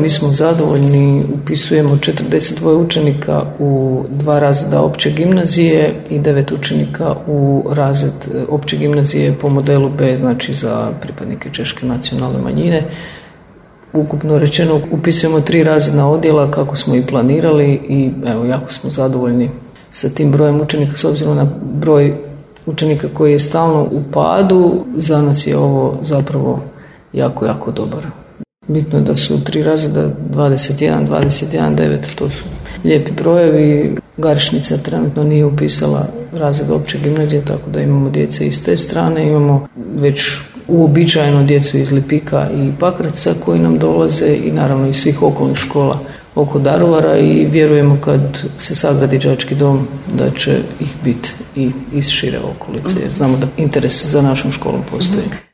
mi smo zadovoljni, upisujemo 42 učenika u 2 razreda opće gimnazije i 9 učenika u razred opće gimnazije po modelu B, znači za pripadnike češke nacionalne manjine. Ukupno rečeno upisujemo 3 razredna odjela kako smo i planirali i evo, jako smo zadovoljni sa tim brojem učenika s obzirom na broj učenika koji je stalno u padu. Za nas je ovo zapravo jako, jako dobar. Bitno je da su 3 razreda 21, 21, 9, to su lijepi brojevi. Garešnica trenutno nije upisala razred opće gimnazije, tako da imamo djece iz te strane. Imamo već uobičajeno djecu iz Lipika i Pakraca koji nam dolaze i naravno iz svih okolnih škola oko Daruvara i vjerujemo kad se sagradi đački dom da će ih biti i iz šire okolice jer znamo da interes za našom školom postoji.